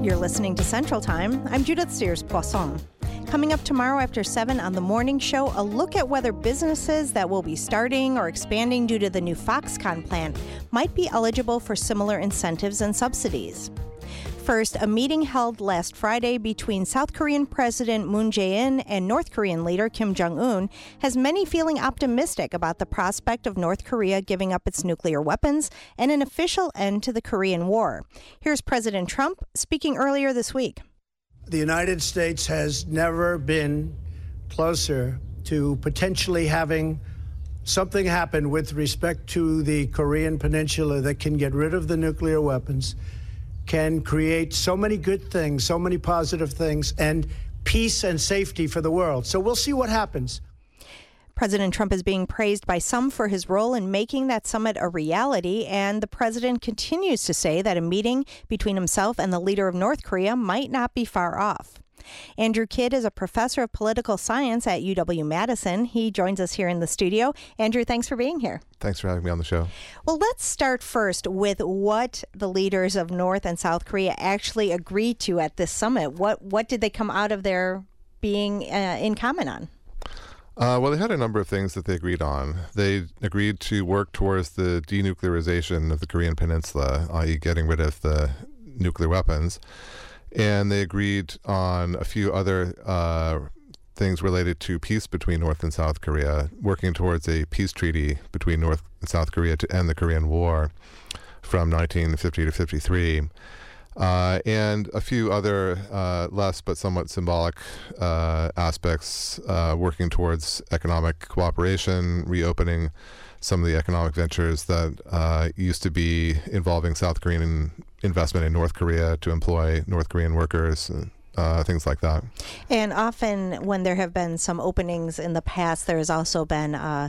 You're listening to Central Time. I'm Judith Sears-Poisson. Coming up tomorrow after 7 on The Morning Show, a look at whether businesses that will be starting or expanding due to the new Foxconn plant might be eligible for similar incentives and subsidies. First, a meeting held last Friday between South Korean President Moon Jae-in and North Korean leader Kim Jong-un has many feeling optimistic about the prospect of North Korea giving up its nuclear weapons and an official end to the Korean War. Here's President Trump speaking earlier this week. The United States has never been closer to potentially having something happen with respect to the Korean Peninsula that can get rid of the nuclear weapons, can create so many good things, so many positive things, and peace and safety for the world. So we'll see what happens. President Trump is being praised by some for his role in making that summit a reality, and the president continues to say that a meeting between himself and the leader of North Korea might not be far off. Andrew Kidd is a professor of political science at UW-Madison. He joins us here in the studio. Andrew, thanks for being here. Thanks for having me on the show. Well, let's start first with what the leaders of North and South Korea actually agreed to at this summit. What did they come out of their being in common on? Well, they had a number of things that they agreed on. They agreed to work towards the denuclearization of the Korean Peninsula, i.e. getting rid of the nuclear weapons. And they agreed on a few other things related to peace between North and South Korea, working towards a peace treaty between North and South Korea to end the Korean War from 1950 to 53. And a few other less but somewhat symbolic aspects, working towards economic cooperation, reopening some of the economic ventures that used to be involving South Korean investment in North Korea to employ North Korean workers, things like that. And often when there have been some openings in the past, there has also been a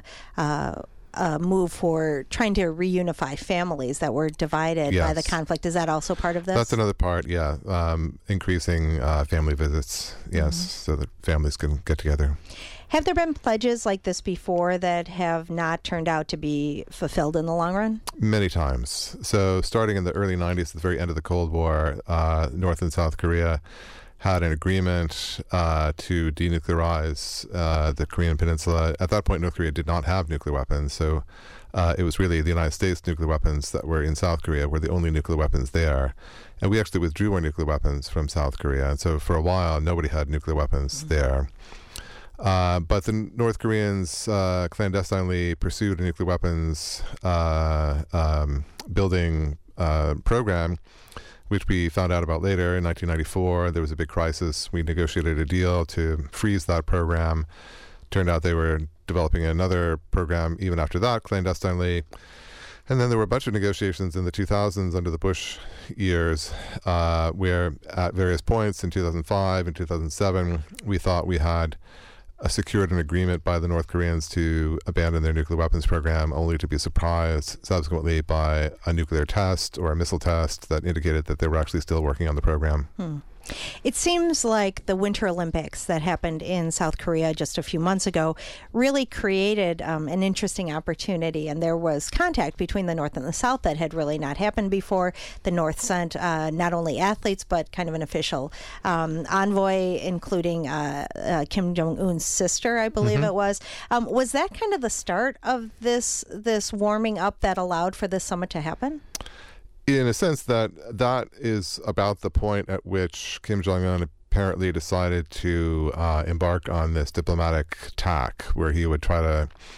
move for trying to reunify families that were divided by the conflict. Is that also part of this? That's another part, yeah. Increasing family visits, yes, so that families can get together. Have there been pledges like this before that have not turned out to be fulfilled in the long run? Many times. So starting in the early 90s, at the very end of the Cold War, North and South Korea had an agreement to denuclearize the Korean Peninsula. At that point, North Korea did not have nuclear weapons, so it was really the United States nuclear weapons that were in South Korea were the only nuclear weapons there. And we actually withdrew our nuclear weapons from South Korea. And so for a while, nobody had nuclear weapons there. But the North Koreans clandestinely pursued a nuclear weapons building program, which we found out about later in 1994. There was a big crisis. We negotiated a deal to freeze that program. Turned out they were developing another program even after that, clandestinely. And then there were a bunch of negotiations in the 2000s under the Bush years, where at various points in 2005 and 2007, we thought we had secured an agreement by the North Koreans to abandon their nuclear weapons program, only to be surprised subsequently by a nuclear test or a missile test that indicated that they were actually still working on the program. It seems like the Winter Olympics that happened in South Korea just a few months ago really created an interesting opportunity, and there was contact between the North and the South that had really not happened before. The North sent not only athletes, but kind of an official envoy, including Kim Jong-un's sister, I believe it was. Was that kind of the start of this warming up that allowed for this summit to happen? In a sense, that is about the point at which Kim Jong-un apparently decided to embark on this diplomatic tack, where he would try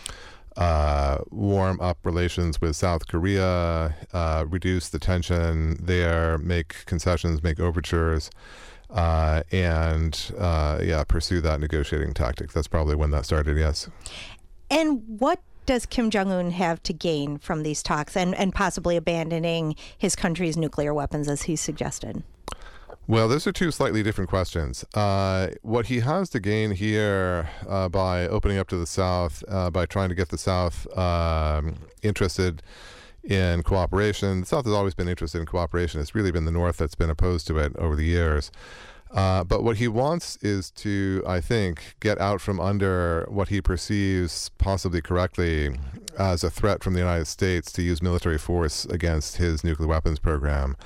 to warm up relations with South Korea, reduce the tension there, make concessions, make overtures, and pursue that negotiating tactic. That's probably when that started, yes. And what does Kim Jong-un have to gain from these talks and possibly abandoning his country's nuclear weapons, as he suggested? Well, those are two slightly different questions. What he has to gain here by opening up to the South, by trying to get the South interested in cooperation. The South has always been interested in cooperation. It's really been the North that's been opposed to it over the years. But what he wants is to, I think, get out from under what he perceives, possibly correctly, as a threat from the United States to use military force against his nuclear weapons program.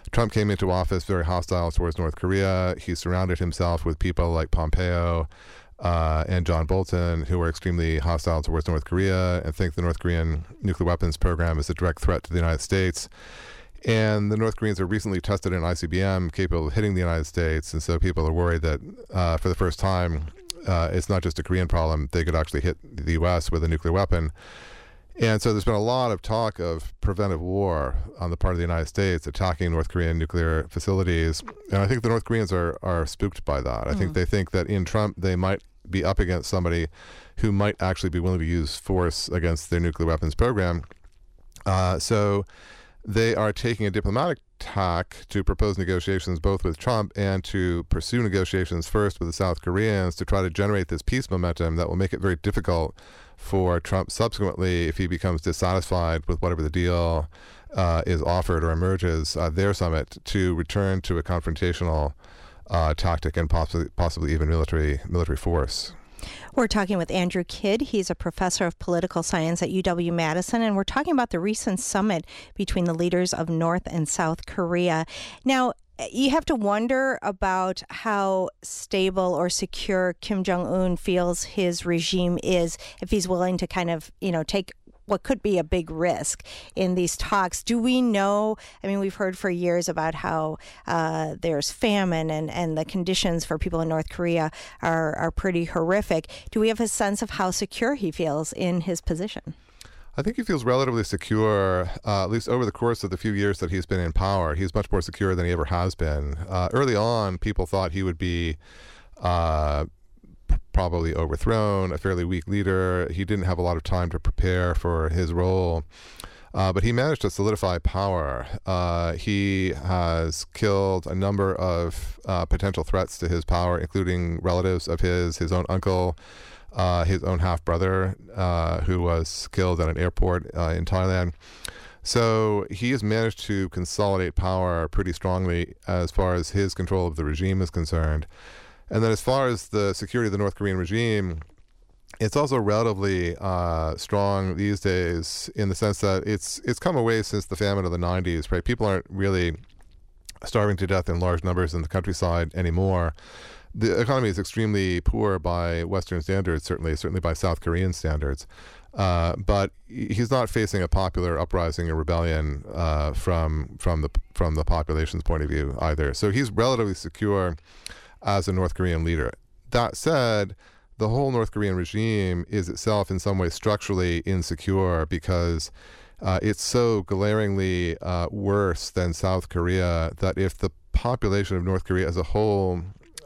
Trump came into office very hostile towards North Korea. He surrounded himself with people like Pompeo and John Bolton, who are extremely hostile towards North Korea and think the North Korean nuclear weapons program is a direct threat to the United States. And the North Koreans are recently tested an ICBM capable of hitting the United States, and so people are worried that for the first time, it's not just a Korean problem. They could actually hit the U.S. with a nuclear weapon. And so there's been a lot of talk of preventive war on the part of the United States attacking North Korean nuclear facilities. And I think the North Koreans are spooked by that. I think they think that in Trump, they might be up against somebody who might actually be willing to use force against their nuclear weapons program. So they are taking a diplomatic tack to propose negotiations both with Trump and to pursue negotiations first with the South Koreans to try to generate this peace momentum that will make it very difficult for Trump subsequently, if he becomes dissatisfied with whatever the deal is offered or emerges at their summit, to return to a confrontational tactic and possibly even military force. We're talking with Andrew Kidd. He's a professor of political science at UW-Madison, and we're talking about the recent summit between the leaders of North and South Korea. Now, you have to wonder about how stable or secure Kim Jong-un feels his regime is, if he's willing to kind of, take what could be a big risk in these talks. Do we know, we've heard for years about how there's famine and the conditions for people in North Korea are pretty horrific. Do we have a sense of how secure he feels in his position? I think he feels relatively secure, at least over the course of the few years that he's been in power. He's much more secure than he ever has been. Early on, people thought he would be probably overthrown, a fairly weak leader. He didn't have a lot of time to prepare for his role. But he managed to solidify power. He has killed a number of potential threats to his power, including relatives of his own uncle, his own half-brother, who was killed at an airport in Thailand. So he has managed to consolidate power pretty strongly as far as his control of the regime is concerned. And then as far as the security of the North Korean regime, it's also relatively strong these days in the sense that it's come away since the famine of the 90s, right? People aren't really starving to death in large numbers in the countryside anymore. The economy is extremely poor by Western standards, certainly by South Korean standards. But he's not facing a popular uprising or rebellion from the population's point of view either. So he's relatively secure as a North Korean leader. That said, the whole North Korean regime is itself in some way structurally insecure because it's so glaringly worse than South Korea that if the population of North Korea as a whole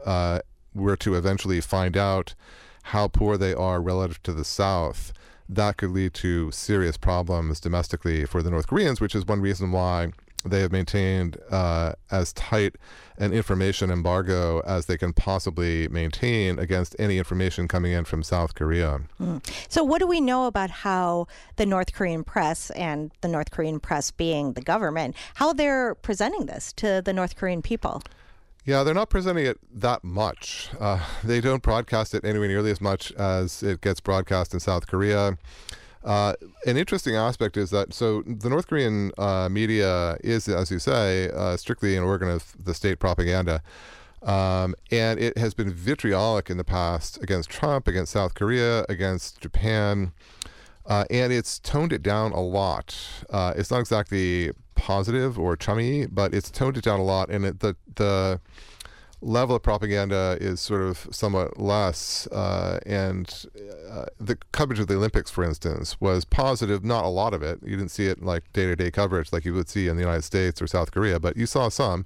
were to eventually find out how poor they are relative to the South, that could lead to serious problems domestically for the North Koreans, which is one reason why they have maintained as tight an information embargo as they can possibly maintain against any information coming in from South Korea. So what do we know about how the North Korean press, and the North Korean press being the government, how they're presenting this to the North Korean people? Yeah, they're not presenting it that much. They don't broadcast it anywhere nearly as much as it gets broadcast in South Korea. An interesting aspect is that, so the North Korean media is, as you say, strictly an organ of the state propaganda. And it has been vitriolic in the past against Trump, against South Korea, against Japan. And it's toned it down a lot. It's not exactly positive or chummy, but it's toned it down a lot. And the level of propaganda is sort of somewhat less. And the coverage of the Olympics, for instance, was positive, not a lot of it. You didn't see it like day-to-day coverage like you would see in the United States or South Korea, but you saw some.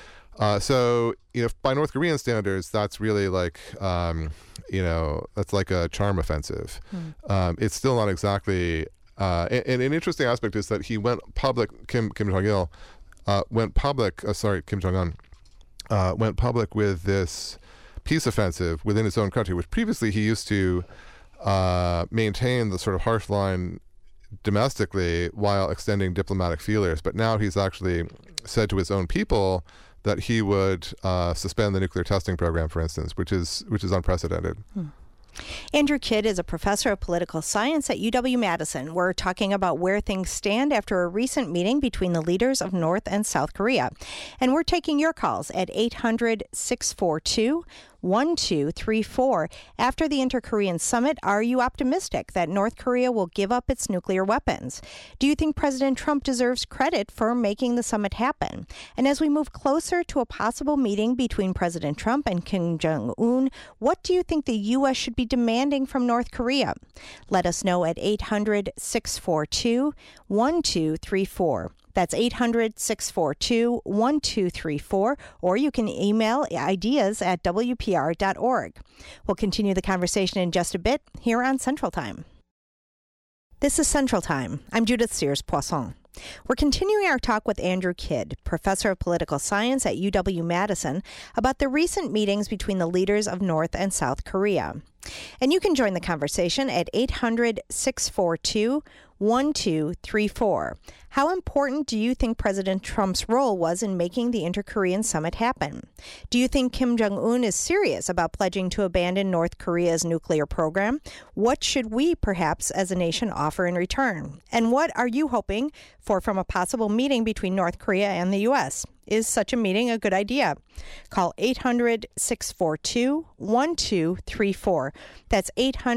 So, by North Korean standards, that's really like, that's like a charm offensive. It's still not exactly, and an interesting aspect is that he went public, Kim Jong-un went public with this peace offensive within his own country, which previously he used to maintain the sort of harsh line domestically while extending diplomatic feelers. But now he's actually said to his own people that he would suspend the nuclear testing program, for instance, which is unprecedented. Andrew Kidd is a professor of political science at UW-Madison. We're talking about where things stand after a recent meeting between the leaders of North and South Korea. And we're taking your calls at 800-642-1234. After the Inter-Korean Summit, are you optimistic that North Korea will give up its nuclear weapons? Do you think President Trump deserves credit for making the summit happen? And as we move closer to a possible meeting between President Trump and Kim Jong-un, what do you think the U.S. should be demanding from North Korea? Let us know at 800-642-1234. That's 800-642-1234, or you can email ideas@wpr.org. We'll continue the conversation in just a bit here on Central Time. This is Central Time. I'm Judith Sears-Poisson. We're continuing our talk with Andrew Kidd, professor of political science at UW-Madison, about the recent meetings between the leaders of North and South Korea. And you can join the conversation at 800-642-1234. How important do you think President Trump's role was in making the Inter-Korean Summit happen? Do you think Kim Jong-un is serious about pledging to abandon North Korea's nuclear program? What should we, perhaps, as a nation offer in return? And what are you hoping for from a possible meeting between North Korea and the U.S.? Is such a meeting a good idea? Call 800-642-1234. That's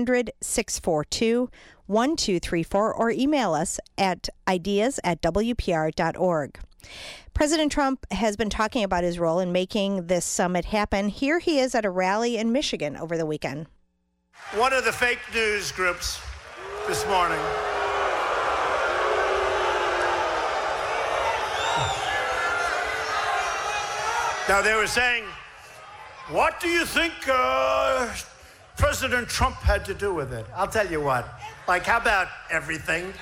800-642-1234, or email us at ideas@wpr.org. President Trump has been talking about his role in making this summit happen. Here he is at a rally in Michigan over the weekend. One of the fake news groups this morning now, they were saying, what do you think President Trump had to do with it? I'll tell you what. Like, how about everything?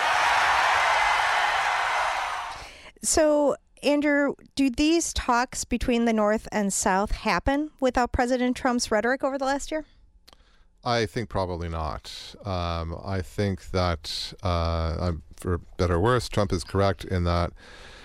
So, Andrew, do these talks between the North and South happen without President Trump's rhetoric over the last year? I think probably not. I think that, for better or worse, Trump is correct in that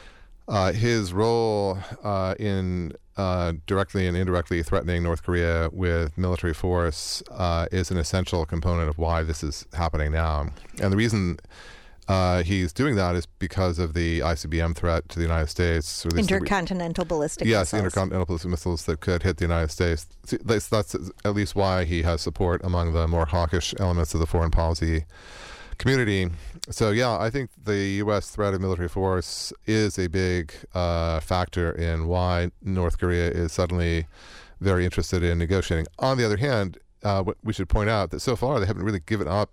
his role in directly and indirectly threatening North Korea with military force is an essential component of why this is happening now. And the reason he's doing that is because of the ICBM threat to the United States. Or intercontinental ballistic missiles. Yes, intercontinental ballistic missiles that could hit the United States. That's at least why he has support among the more hawkish elements of the foreign policy community. So, yeah, I think the U.S. threat of military force is a big factor in why North Korea is suddenly very interested in negotiating. On the other hand, we should point out that so far they haven't really given up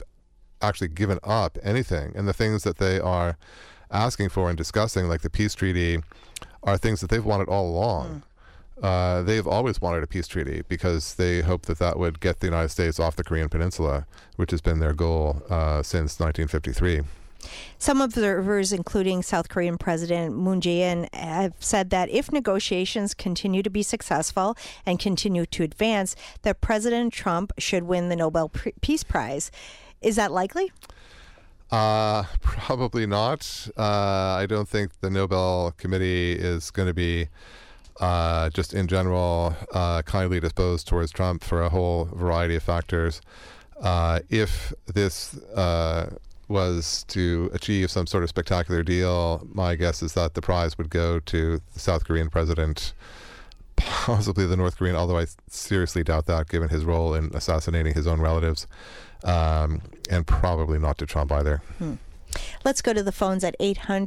anything. And the things that they are asking for and discussing, like the peace treaty, are things that they've wanted all along. They've always wanted a peace treaty because they hope that that would get the United States off the Korean Peninsula, which has been their goal since 1953. Some observers, including South Korean President Moon Jae-in, have said that if negotiations continue to be successful and continue to advance, that President Trump should win the Nobel Peace Prize. Is that likely? Probably not. I don't think the Nobel Committee is going to be just in general kindly disposed towards Trump for a whole variety of factors. If this was to achieve some sort of spectacular deal, my guess is that the prize would go to the South Korean president, possibly the North Korean, although I seriously doubt that given his role in assassinating his own relatives, and probably not to Trump either. Let's go to the phones at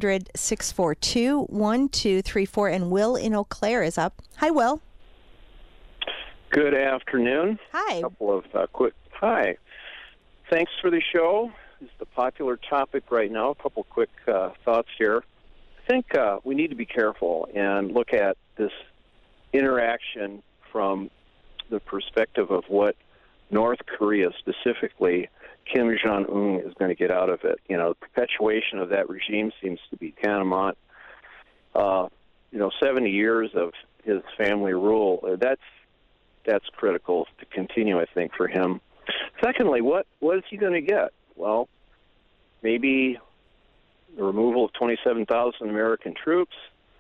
800-642-1234, and Will in Eau Claire is up. Hi, Will. Good afternoon. Hi. A couple of Hi. Thanks for the show. It's the popular topic right now. A couple quick thoughts here. I think we need to be careful and look at this interaction from the perspective of what North Korea, specifically Kim Jong-un, is going to get out of it. You know, the perpetuation of that regime seems to be tantamount. 70 years of his family rule, that's critical to continue, I think, for him. Secondly, what is he going to get? Well, maybe the removal of 27,000 American troops,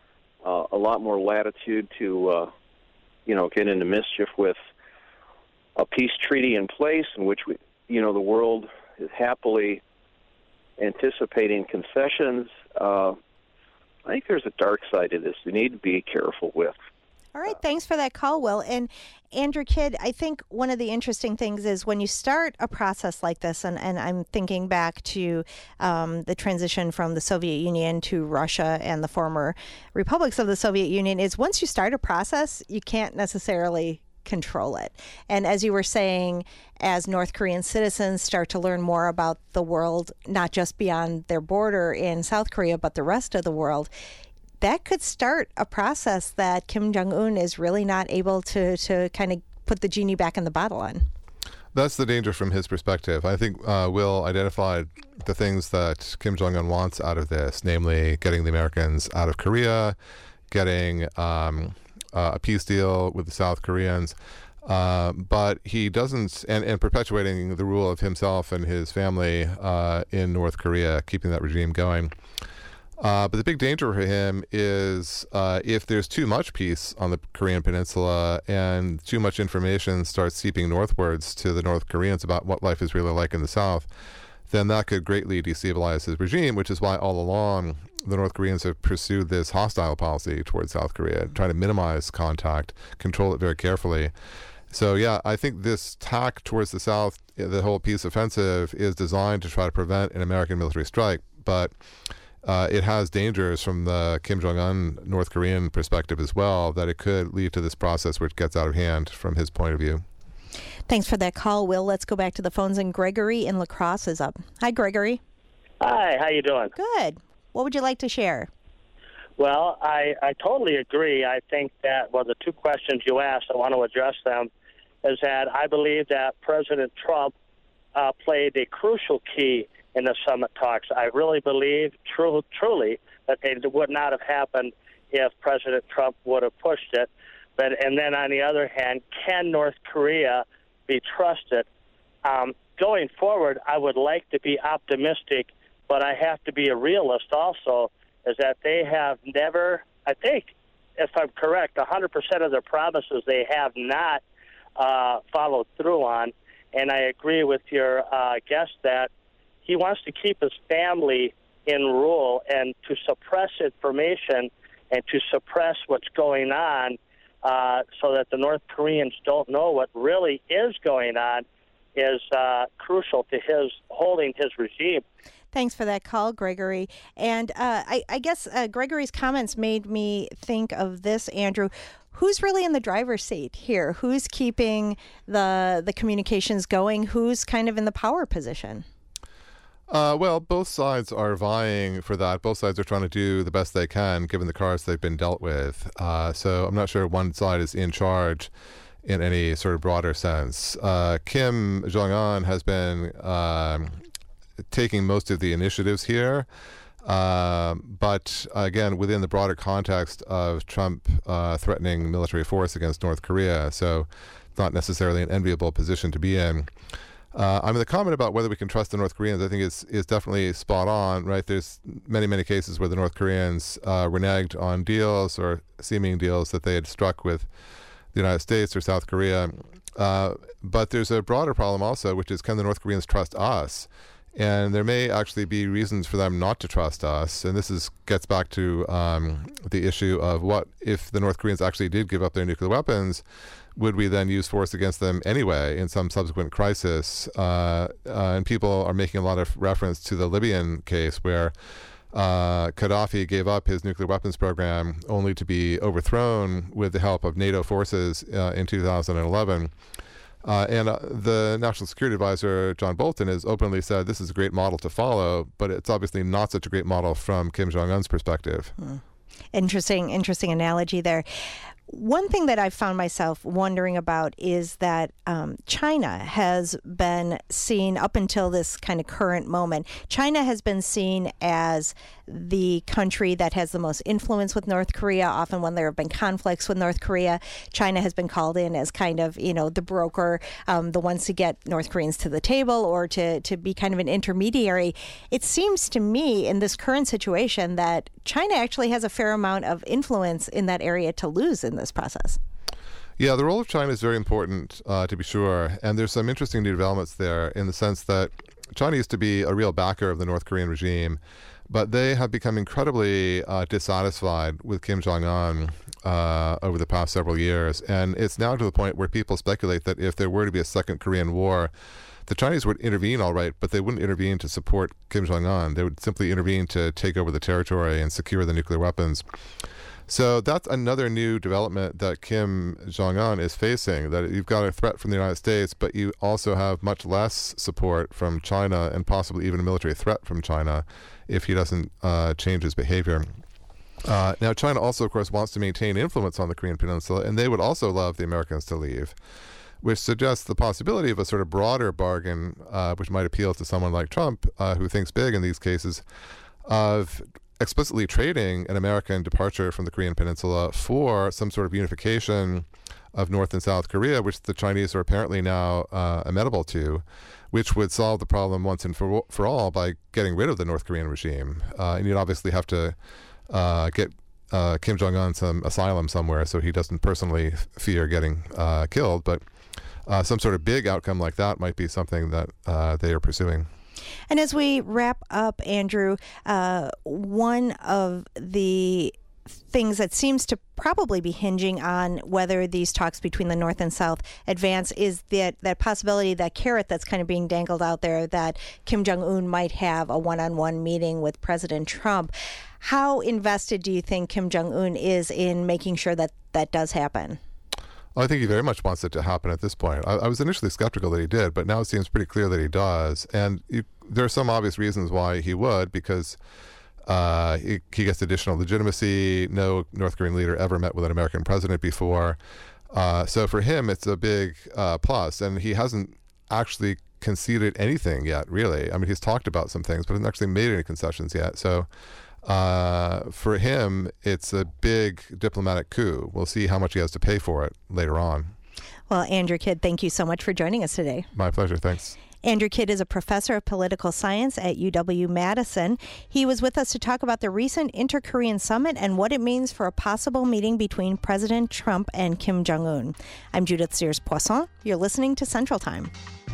a lot more latitude to, get into mischief with a peace treaty in place in which the world is happily anticipating concessions. I think there's a dark side to this we need to be careful with. All right, thanks for that call, Will. And Andrew Kidd, I think one of the interesting things is when you start a process like this, and I'm thinking back to the transition from the Soviet Union to Russia and the former republics of the Soviet Union, is once you start a process, you can't necessarily control it. And as you were saying, as North Korean citizens start to learn more about the world, not just beyond their border in South Korea, but the rest of the world, that could start a process that Kim Jong-un is really not able to kind of put the genie back in the bottle on. That's the danger from his perspective. I think Will identified the things that Kim Jong-un wants out of this, namely getting the Americans out of Korea, getting a peace deal with the South Koreans, but he doesn't, and perpetuating the rule of himself and his family in North Korea, keeping that regime going. But the big danger for him is if there's too much peace on the Korean Peninsula and too much information starts seeping northwards to the North Koreans about what life is really like in the South, then that could greatly destabilize his regime, which is why all along the North Koreans have pursued this hostile policy towards South Korea, trying to minimize contact, control it very carefully. So, yeah, I think this tack towards the South, the whole peace offensive, is designed to try to prevent an American military strike, but it has dangers from the Kim Jong-un North Korean perspective as well, that it could lead to this process which gets out of hand from his point of view. Thanks for that call, Will. Let's go back to the phones, and Gregory in La Crosse is up. Hi, Gregory. Hi, how you doing? Good. What would you like to share? Well, I totally agree. I think that, the two questions you asked, I want to address them, is that I believe that President Trump played a crucial key in the summit talks. I really believe, truly, that they would not have happened if President Trump would have pushed it. And then on the other hand, can North Korea be trusted? Going forward, I would like to be optimistic, but I have to be a realist also, is that they have never, I think, if I'm correct, 100% of their promises they have not followed through on. And I agree with your guest that he wants to keep his family in rule, and to suppress information and to suppress what's going on so that the North Koreans don't know what really is going on is crucial to his holding his regime. Thanks for that call, Gregory. And I guess Gregory's comments made me think of this, Andrew. Who's really in the driver's seat here? Who's keeping the communications going? Who's kind of in the power position? Well, both sides are vying for that. Both sides are trying to do the best they can, given the cards they've been dealt with. So I'm not sure one side is in charge in any sort of broader sense. Kim Jong-un has been taking most of the initiatives here. But again, within the broader context of Trump threatening military force against North Korea. So it's not necessarily an enviable position to be in. The comment about whether we can trust the North Koreans, I think is definitely spot on, right? There's many cases where the North Koreans reneged on deals or seeming deals that they had struck with the United States or South Korea. But there's a broader problem also, which is, can the North Koreans trust us? And there may actually be reasons for them not to trust us. And this gets back to the issue of what if the North Koreans actually did give up their nuclear weapons, would we then use force against them anyway in some subsequent crisis? And people are making a lot of reference to the Libyan case where Gaddafi gave up his nuclear weapons program only to be overthrown with the help of NATO forces in 2011. And the National Security Advisor, John Bolton, has openly said this is a great model to follow, but it's obviously not such a great model from Kim Jong-un's perspective. Interesting analogy there. One thing that I've found myself wondering about is that China has been seen, up until this kind of current moment, China has been seen as the country that has the most influence with North Korea. Often when there have been conflicts with North Korea, China has been called in as kind of, the broker, the ones to get North Koreans to the table or to be kind of an intermediary. It seems to me in this current situation that China actually has a fair amount of influence in that area to lose in this process. Yeah, the role of China is very important, to be sure. And there's some interesting new developments there in the sense that China used to be a real backer of the North Korean regime, but they have become incredibly dissatisfied with Kim Jong-un over the past several years. And it's now to the point where people speculate that if there were to be a second Korean War, the Chinese would intervene, all right, but they wouldn't intervene to support Kim Jong-un. They would simply intervene to take over the territory and secure the nuclear weapons. So that's another new development that Kim Jong-un is facing, that you've got a threat from the United States, but you also have much less support from China and possibly even a military threat from China if he doesn't change his behavior. Now, China also, of course, wants to maintain influence on the Korean Peninsula, and they would also love the Americans to leave, which suggests the possibility of a sort of broader bargain, which might appeal to someone like Trump, who thinks big in these cases, of explicitly trading an American departure from the Korean Peninsula for some sort of unification of North and South Korea, which the Chinese are apparently now amenable to, which would solve the problem once and for all by getting rid of the North Korean regime. And you'd obviously have to get Kim Jong-un some asylum somewhere so he doesn't personally fear getting killed. But some sort of big outcome like that might be something that they are pursuing. And as we wrap up, Andrew, one of the things that seems to probably be hinging on whether these talks between the North and South advance is that possibility, that carrot that's kind of being dangled out there, that Kim Jong-un might have a one-on-one meeting with President Trump. How invested do you think Kim Jong-un is in making sure that that does happen? Well, I think he very much wants it to happen at this point. I was initially skeptical that he did, but now it seems pretty clear that he does. And there are some obvious reasons why he would, because he gets additional legitimacy. No North Korean leader ever met with an American president before. So for him, it's a big plus. And he hasn't actually conceded anything yet, really. I mean, he's talked about some things, but hasn't actually made any concessions yet. So for him, it's a big diplomatic coup. We'll see how much he has to pay for it later on. Well, Andrew Kidd, thank you so much for joining us today. My pleasure. Thanks. Andrew Kidd is a professor of political science at UW-Madison. He was with us to talk about the recent Inter-Korean summit and what it means for a possible meeting between President Trump and Kim Jong-un. I'm Judith Sears-Poisson. You're listening to Central Time.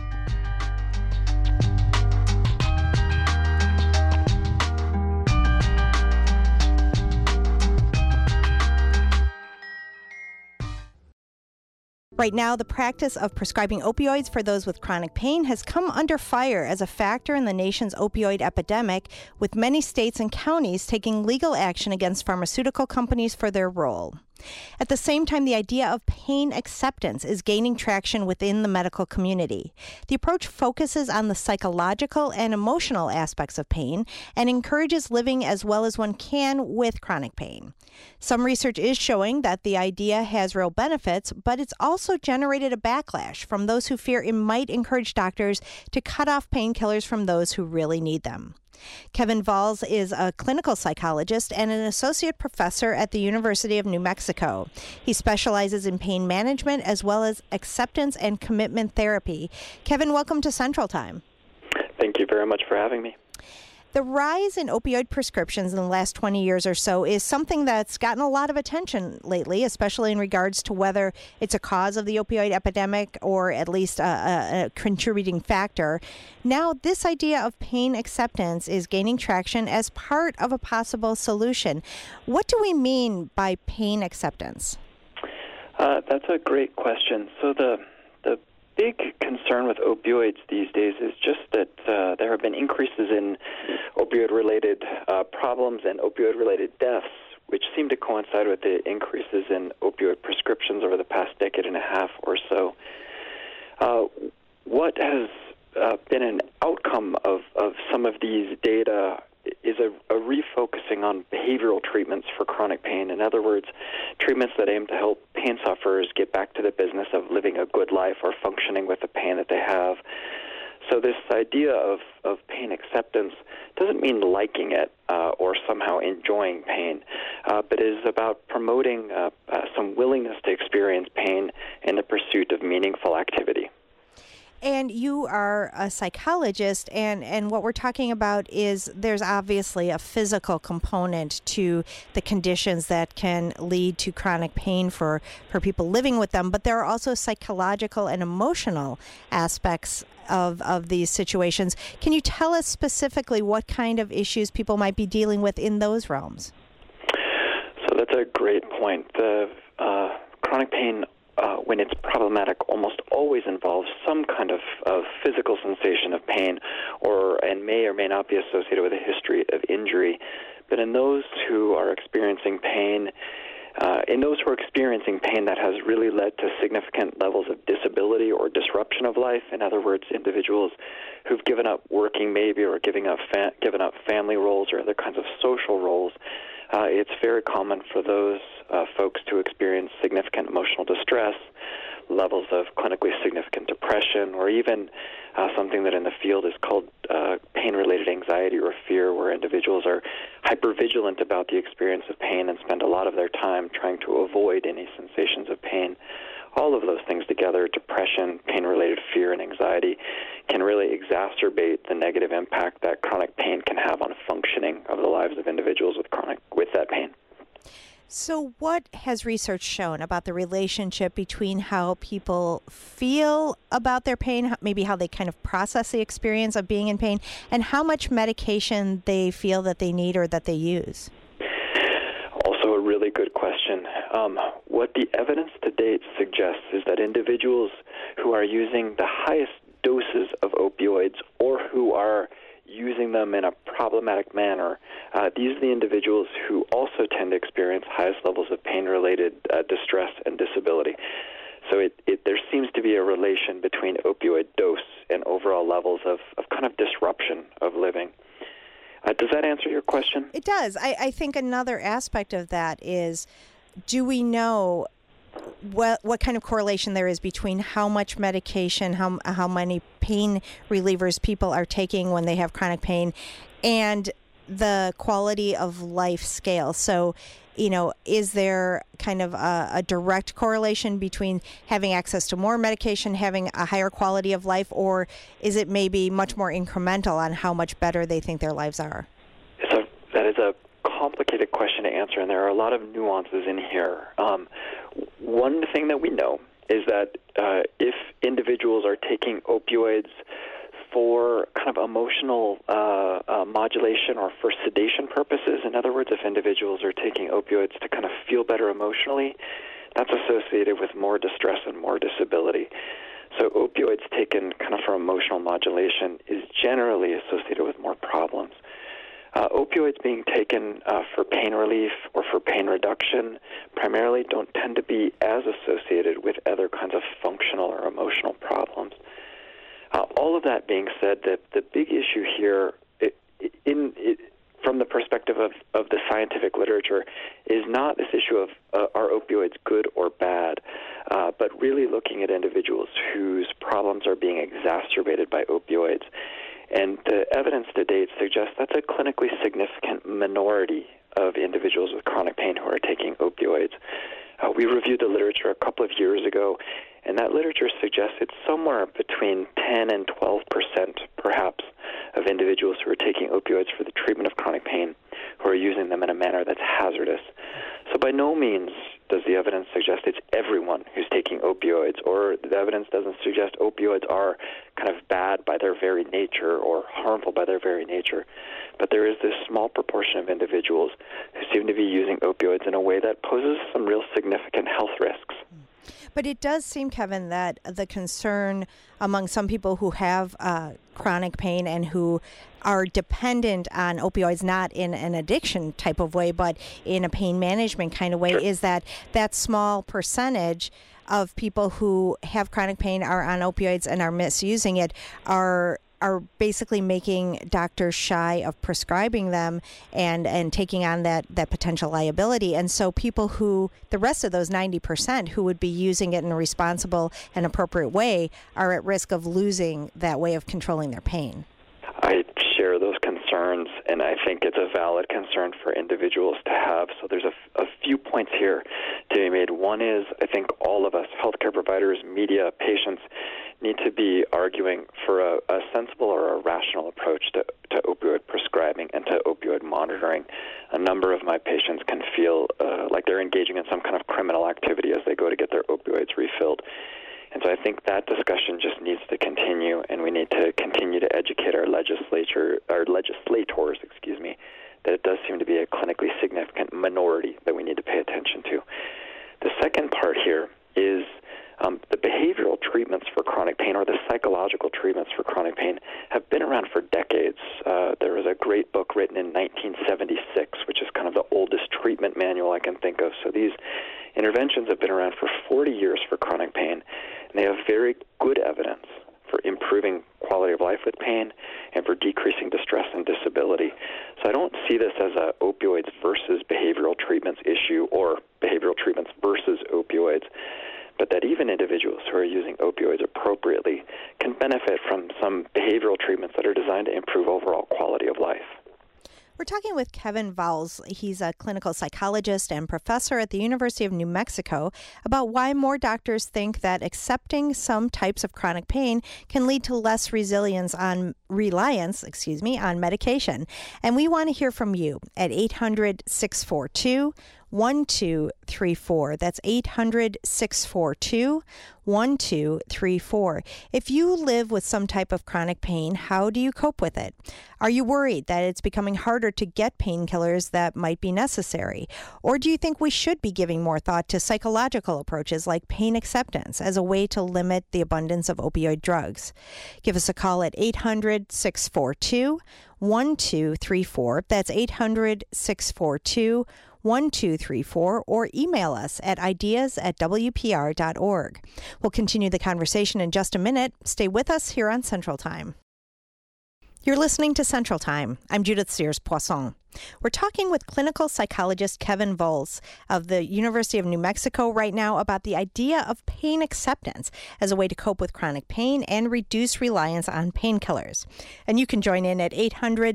Right now, the practice of prescribing opioids for those with chronic pain has come under fire as a factor in the nation's opioid epidemic, with many states and counties taking legal action against pharmaceutical companies for their role. At the same time, the idea of pain acceptance is gaining traction within the medical community. The approach focuses on the psychological and emotional aspects of pain and encourages living as well as one can with chronic pain. Some research is showing that the idea has real benefits, but it's also generated a backlash from those who fear it might encourage doctors to cut off painkillers from those who really need them. Kevin Valls is a clinical psychologist and an associate professor at the University of New Mexico. He specializes in pain management as well as acceptance and commitment therapy. Kevin, welcome to Central Time. Thank you very much for having me. The rise in opioid prescriptions in the last 20 years or so is something that's gotten a lot of attention lately, especially in regards to whether it's a cause of the opioid epidemic or at least a contributing factor. Now, this idea of pain acceptance is gaining traction as part of a possible solution. What do we mean by pain acceptance? That's a great question. So the big concern with opioids these days is just that there have been increases in opioid-related problems and opioid-related deaths, which seem to coincide with the increases in opioid prescriptions over the past decade and a half or so. What has been an outcome of some of these data is a refocusing on behavioral treatments for chronic pain. In other words, treatments that aim to help pain sufferers get back to the business of living a good life or functioning with the pain that they have. So this idea of pain acceptance doesn't mean liking it or somehow enjoying pain, but is about promoting some willingness to experience pain in the pursuit of meaningful activity. And you are a psychologist, and what we're talking about is there's obviously a physical component to the conditions that can lead to chronic pain for people living with them, but there are also psychological and emotional aspects of these situations. Can you tell us specifically what kind of issues people might be dealing with in those realms? So that's a great point. The chronic pain, when it's problematic, almost always involves some kind of physical sensation of pain, and may or may not be associated with a history of injury. But in those who are experiencing pain, that has really led to significant levels of disability or disruption of life. In other words, individuals who've given up working maybe, or given up family roles or other kinds of social roles. It's very common for those folks to experience significant emotional distress, levels of clinically significant depression, or even something that in the field is called pain-related anxiety or fear, where individuals are hypervigilant about the experience of pain and spend a lot of their time trying to avoid any sensations of pain. All of those things together, depression, pain-related fear, and anxiety, can really exacerbate the negative impact that chronic pain can have on functioning of the lives of individuals with that pain. So what has research shown about the relationship between how people feel about their pain, maybe how they kind of process the experience of being in pain, and how much medication they feel that they need or that they use? Also a really good question. What the evidence to date suggests is that individuals who are using the highest doses of opioids, or who are using them in a problematic manner, these are the individuals who also tend to experience highest levels of pain-related distress and disability. So there seems to be a relation between opioid dose and overall levels of kind of disruption of living. Does that answer your question? It does. I think another aspect of that is, do we know what kind of correlation there is between how much medication, how many pain relievers people are taking when they have chronic pain, and the quality of life scale? So, is there kind of a direct correlation between having access to more medication, having a higher quality of life, or is it maybe much more incremental on how much better they think their lives are? That is a complicated question to answer, and there are a lot of nuances in here. One thing that we know is that if individuals are taking opioids for kind of emotional modulation or for sedation purposes, in other words, if individuals are taking opioids to kind of feel better emotionally, that's associated with more distress and more disability. So opioids taken kind of for emotional modulation is generally associated with more problems. Opioids being taken for pain relief or for pain reduction primarily don't tend to be as associated with other kinds of functional or emotional problems. All of that being said, the big issue here, from the perspective of the scientific literature, is not this issue of are opioids good or bad, but really looking at individuals whose problems are being exacerbated by opioids. And the evidence to date suggests that's a clinically significant minority of individuals with chronic pain who are taking opioids. We reviewed the literature a couple of years ago, and that literature suggests it's somewhere between 10 and 12% perhaps of individuals who are taking opioids for the treatment of chronic pain who are using them in a manner that's hazardous. So by no means does the evidence suggest it's everyone who's taking opioids, or the evidence doesn't suggest opioids are kind of bad by their very nature or harmful by their very nature. But there is this small proportion of individuals who seem to be using opioids in a way that poses some real significant health risks. But it does seem, Kevin, that the concern among some people who have chronic pain and who are dependent on opioids, not in an addiction type of way, but in a pain management kind of way, is that small percentage of people who have chronic pain, are on opioids and are misusing it, are basically making doctors shy of prescribing them and taking on that potential liability. And so people who, the rest of those 90% who would be using it in a responsible and appropriate way, are at risk of losing that way of controlling their pain. I share those concerns, and I think it's a valid concern for individuals to have. So there's a few points here to be made. One is, I think all of us, healthcare providers, media, patients, need to be arguing for a sensible or a rational approach to opioid prescribing and to opioid monitoring. A number of my patients can feel like they're engaging in some kind of criminal activity as they go to get their opioids refilled. And so I think that discussion just needs to continue, and we need to continue to educate our legislators, that it does seem to be a clinically significant minority that we need to pay attention to. The second part here is the behavioral treatments for chronic pain, or the psychological treatments for chronic pain, have been around for decades. There was a great book written in 1976, which is kind of the oldest treatment manual I can think of. So these interventions have been around for 40 years for chronic pain, and they have very good evidence for improving quality of life with pain and for decreasing distress and disability. So I don't see this as a opioids versus behavioral treatments issue or behavioral treatments versus opioids, but that even individuals who are using opioids appropriately can benefit from some behavioral treatments that are designed to improve overall quality of life. We're talking with Kevin Vowles. He's a clinical psychologist and professor at the University of New Mexico about why more doctors think that accepting some types of chronic pain can lead to less reliance on medication. And we want to hear from you at 800-642-1234. That's 800-642-1234. If you live with some type of chronic pain, how do you cope with it? Are you worried that it's becoming harder to get painkillers that might be necessary? Or do you think we should be giving more thought to psychological approaches like pain acceptance as a way to limit the abundance of opioid drugs? Give us a call at 800-642-1234. That's 800-642-1234, or email us at ideas@wpr.org. We'll continue the conversation in just a minute. Stay with us here on Central Time. You're listening to Central Time. I'm Judith Sears-Poisson. We're talking with clinical psychologist Kevin Vowles of the University of New Mexico right now about the idea of pain acceptance as a way to cope with chronic pain and reduce reliance on painkillers. And you can join in at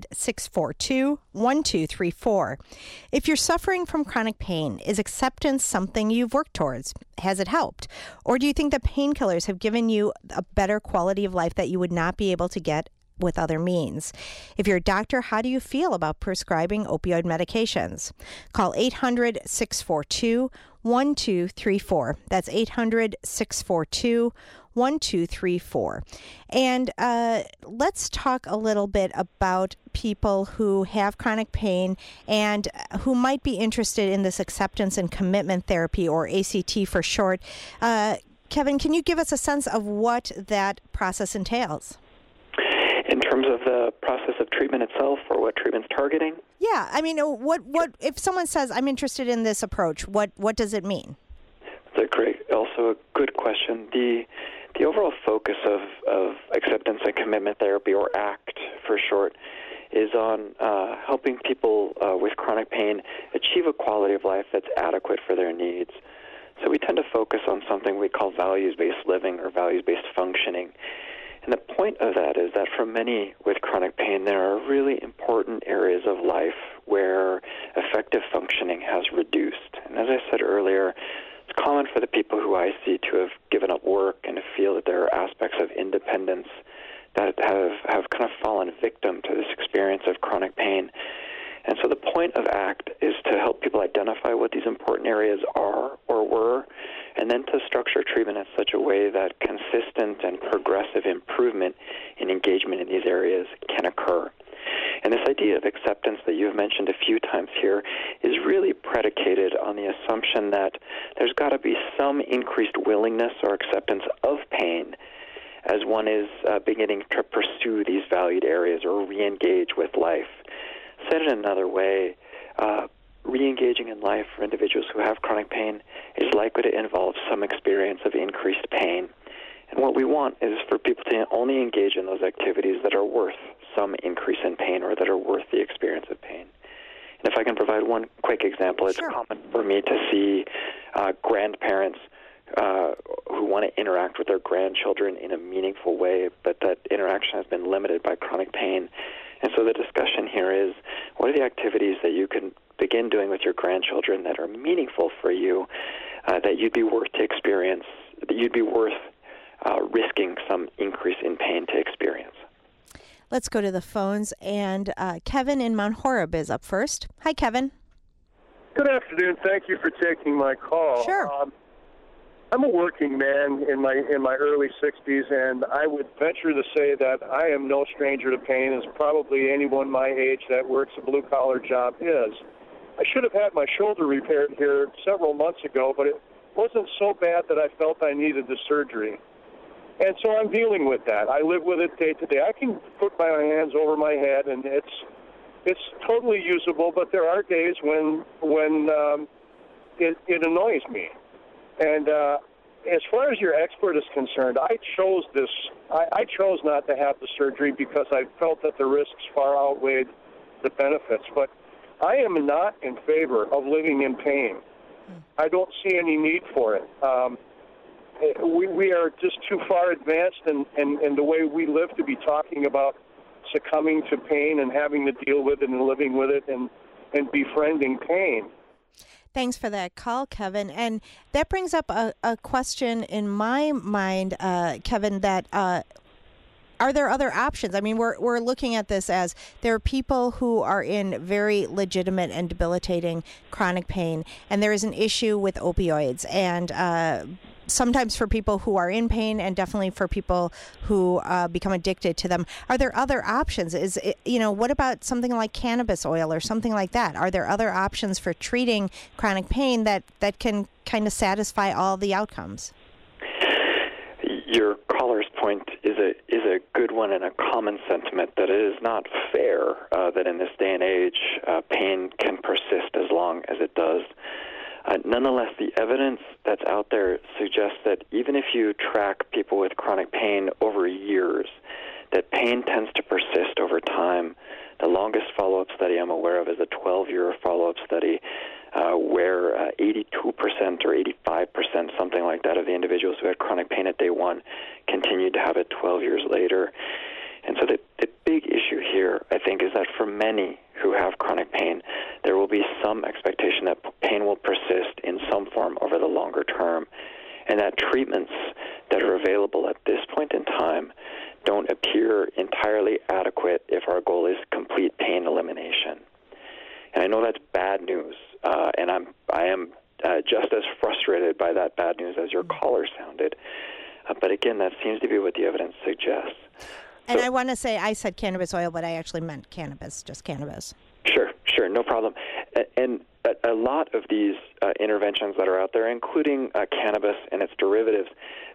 800-642-1234. If you're suffering from chronic pain, is acceptance something you've worked towards? Has it helped? Or do you think that painkillers have given you a better quality of life that you would not be able to get with other means? If you're a doctor, how do you feel about prescribing opioid medications? Call 800-642-1234. That's 800-642-1234. And let's talk a little bit about people who have chronic pain and who might be interested in this acceptance and commitment therapy, or ACT for short. Kevin, can you give us a sense of what that process entails? In terms of the process of treatment itself, or what treatment's targeting? Yeah, I mean, what if someone says, I'm interested in this approach, what does it mean? That's also a good question. The overall focus of acceptance and commitment therapy, or ACT for short, is on helping people with chronic pain achieve a quality of life that's adequate for their needs. So we tend to focus on something we call values-based living or values-based functioning. And the point of that is that for many with chronic pain, there are really important areas of life where effective functioning has reduced. And as I said earlier, it's common for the people who I see to have given up work and to feel that there are aspects of independence that have kind of fallen victim to this experience of chronic pain. And so the point of ACT is to help people identify what these important areas are or were, and then to structure treatment in such a way that consistent and progressive improvement in engagement in these areas can occur. And this idea of acceptance that you've mentioned a few times here is really predicated on the assumption that there's got to be some increased willingness or acceptance of pain as one is beginning to pursue these valued areas or re-engage with life. Said in another way, re-engaging in life for individuals who have chronic pain is likely to involve some experience of increased pain. And what we want is for people to only engage in those activities that are worth some increase in pain, or that are worth the experience of pain. And if I can provide one quick example, it's common for me to see grandparents who want to interact with their grandchildren in a meaningful way, but that interaction has been limited by chronic pain. And so the discussion here is, what are the activities that you can begin doing with your grandchildren that are meaningful for you, that you'd be worth risking some increase in pain to experience. Let's go to the phones, and Kevin in Mount Horeb is up first. Hi, Kevin. Good afternoon. Thank you for taking my call. Sure. I'm a working man in my early 60s, and I would venture to say that I am no stranger to pain, as probably anyone my age that works a blue-collar job is. I should have had my shoulder repaired here several months ago, but it wasn't so bad that I felt I needed the surgery. And so I'm dealing with that. I live with it day to day. I can put my hands over my head, and it's totally usable, but there are days when it annoys me. And as far as your expert is concerned, I chose not to have the surgery because I felt that the risks far outweighed the benefits. But I am not in favor of living in pain. I don't see any need for it. We are just too far advanced in the way we live to be talking about succumbing to pain and having to deal with it and living with it and befriending pain. Thanks for that call, Kevin. And that brings up a question in my mind, Kevin, that are there other options? I mean, we're looking at this as there are people who are in very legitimate and debilitating chronic pain, and there is an issue with opioids. And sometimes for people who are in pain, and definitely for people who become addicted to them. Are there other options? What about something like cannabis oil or something like that? Are there other options for treating chronic pain that can kind of satisfy all the outcomes? Your caller's point is a good one, and a common sentiment that it is not fair that in this day and age pain can persist as long as it does. Nonetheless, the evidence that's out there suggests that even if you track people with chronic pain over years, that pain tends to persist over time. The longest follow-up study I'm aware of is a 12-year follow-up study where 82% or 85%, something like that, of the individuals who had chronic pain at day one continued to have it 12 years later. And so the big issue here, I think, is that for many who have chronic pain, there will be some expectation that pain will persist in some form over the longer term, and that treatments that are available at this point in time don't appear entirely adequate if our goal is complete pain elimination. And I know that's bad news, and I am just as frustrated by that bad news as your caller sounded. But again, that seems to be what the evidence suggests. And I want to say I said cannabis oil, but I actually meant cannabis, just cannabis. Sure, no problem. And a lot of these interventions that are out there, including cannabis and its derivatives,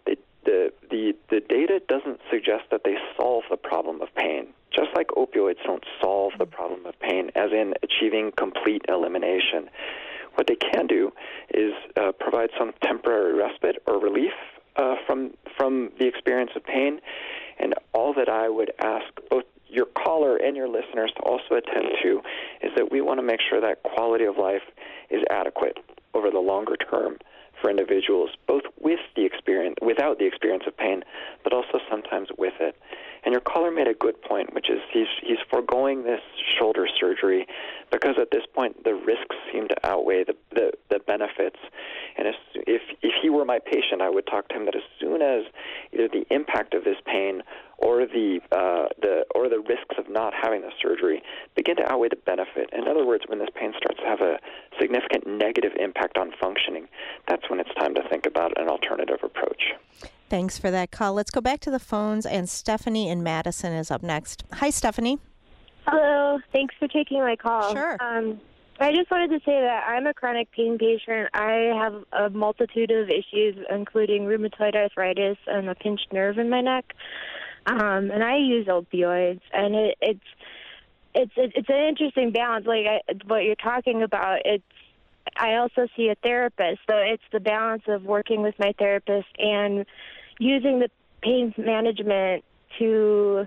the data doesn't suggest that they solve the problem of pain. Just like opioids don't solve the problem of pain, as in achieving complete elimination. What they can do is provide some temporary respite or relief from the experience of pain. And all that I would ask both your caller and your listeners to also attend to is that we want to make sure that quality of life is adequate over the longer term for individuals, both without the experience of pain, but also sometimes with it. And your caller made a good point, which is he's foregoing this shoulder surgery because at this point the risks seem to outweigh the benefits. And if he were my patient, I would talk to him that as soon as either the impact of this pain or the risks of not having the surgery begin to outweigh the benefit. In other words, when this pain starts to have a significant negative impact on functioning, that's when it's time to think about an alternative approach. Thanks for that call. Let's go back to the phones, and Stephanie in Madison is up next. Hi, Stephanie. Hello. Thanks for taking my call. Sure. I just wanted to say that I'm a chronic pain patient. I have a multitude of issues, including rheumatoid arthritis and a pinched nerve in my neck. And I use opioids, and it's an interesting balance. Like what you're talking about, I also see a therapist, so it's the balance of working with my therapist and using the pain management to.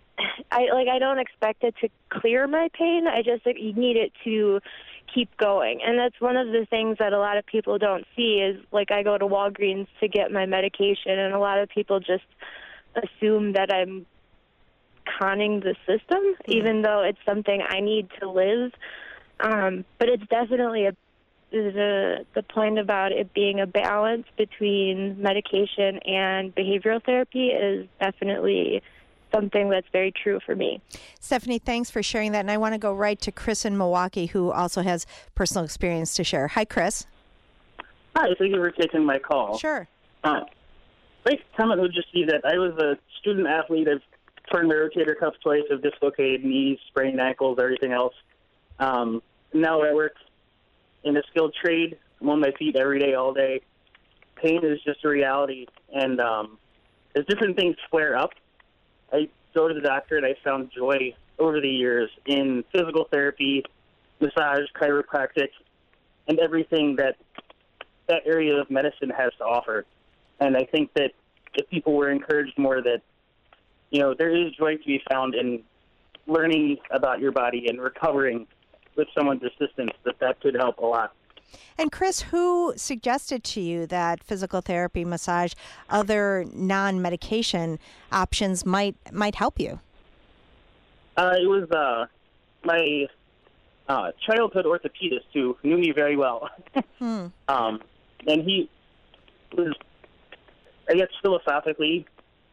I don't expect it to clear my pain. I just need it to keep going. And that's one of the things that a lot of people don't see is, like, I go to Walgreens to get my medication, and a lot of people just assume that I'm conning the system, even though it's something I need to live. But it's definitely a the point about it being a balance between medication and behavioral therapy is definitely something that's very true for me. Stephanie, thanks for sharing that. And I want to go right to Chris in Milwaukee, who also has personal experience to share. Hi, Chris. Hi, thank you for taking my call. Sure. My comment would just be that I was a student athlete. I've torn my rotator cuff twice, I've dislocated knees, sprained ankles, everything else. Now I work in a skilled trade. I'm on my feet every day, all day. Pain is just a reality. And as different things flare up, I go to the doctor, and I found joy over the years in physical therapy, massage, chiropractic, and everything that area of medicine has to offer. And I think that if people were encouraged more that, there is joy to be found in learning about your body and recovering with someone's assistance, that could help a lot. And Chris, who suggested to you that physical therapy, massage, other non-medication options might help you? It was my childhood orthopedist who knew me very well. And he was, I guess, philosophically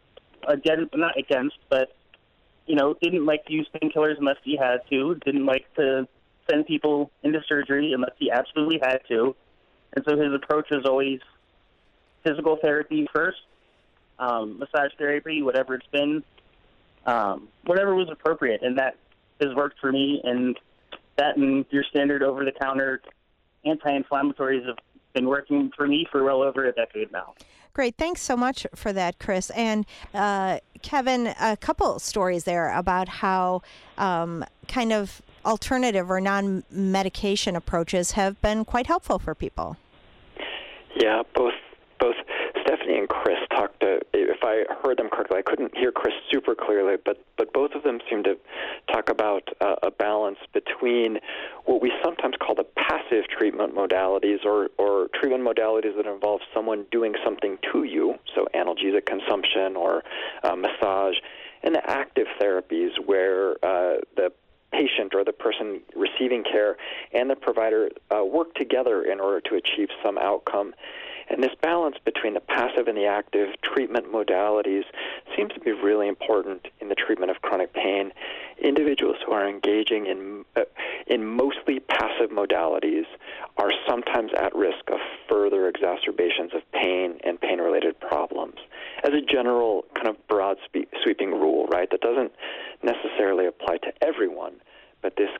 not against, but didn't like to use painkillers unless he had to. Didn't like to send people into surgery unless he absolutely had to. And so his approach was always physical therapy first, massage therapy, whatever it's been, whatever was appropriate. And that has worked for me. And that and your standard over-the-counter anti-inflammatories have been working for me for well over a decade now. Great. Thanks so much for that, Chris. And Kevin, a couple stories there about how kind of alternative or non-medication approaches have been quite helpful for people. Yeah, both Stephanie and Chris talked, if I heard them correctly, I couldn't hear Chris super clearly, but both of them seemed to talk about a balance between what we sometimes call the passive treatment modalities or treatment modalities that involve someone doing something to you, so analgesic consumption or massage, and the active therapies where the patient or the person receiving care and the provider work together in order to achieve some outcome. And this balance between the passive and the active treatment modalities seems to be really important in the treatment of chronic pain. Individuals who are engaging in mostly passive modalities are sometimes at risk of further exacerbations of pain and pain-related problems. As a general kind of broad sweeping rule, right, that doesn't necessarily apply to everyone, but this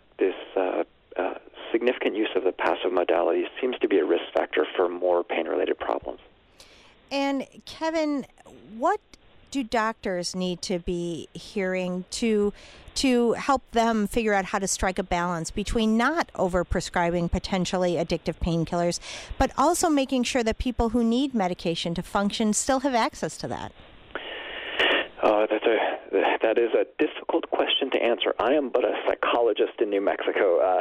significant use of the passive modalities seems to be a risk factor for more pain-related problems. And Kevin, what do doctors need to be hearing to help them figure out how to strike a balance between not over-prescribing potentially addictive painkillers, but also making sure that people who need medication to function still have access to that? That is a difficult question to answer. I am but a psychologist in New Mexico.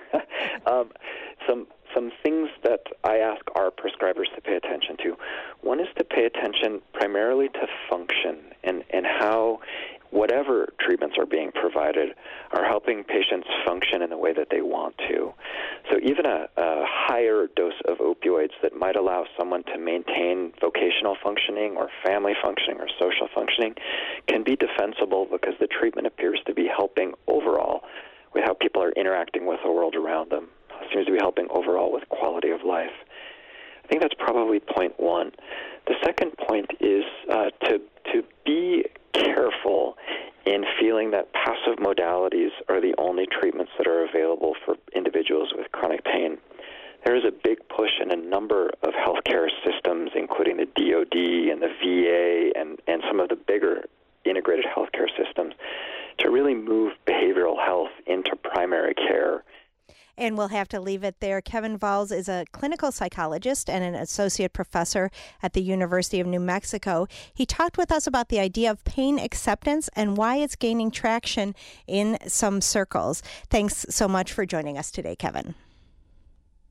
Some things that I ask our prescribers to pay attention to. One is to pay attention primarily to function and how whatever treatments are being provided are helping patients function in the way that they want to. So even a higher dose of opioids that might allow someone to maintain vocational functioning or family functioning or social functioning can be defensible because the treatment appears to be helping overall with how people are interacting with the world around them. It seems to be helping overall with quality of life. I think that's probably point one. The second point is to be careful in feeling that passive modalities are the only treatments that are available for individuals with chronic pain. There is a big push in a number of healthcare systems, including the DOD and the VA and some of the bigger integrated healthcare systems, to really move behavioral health into primary care. And we'll have to leave it there. Kevin Valls is a clinical psychologist and an associate professor at the University of New Mexico. He talked with us about the idea of pain acceptance and why it's gaining traction in some circles. Thanks so much for joining us today, Kevin.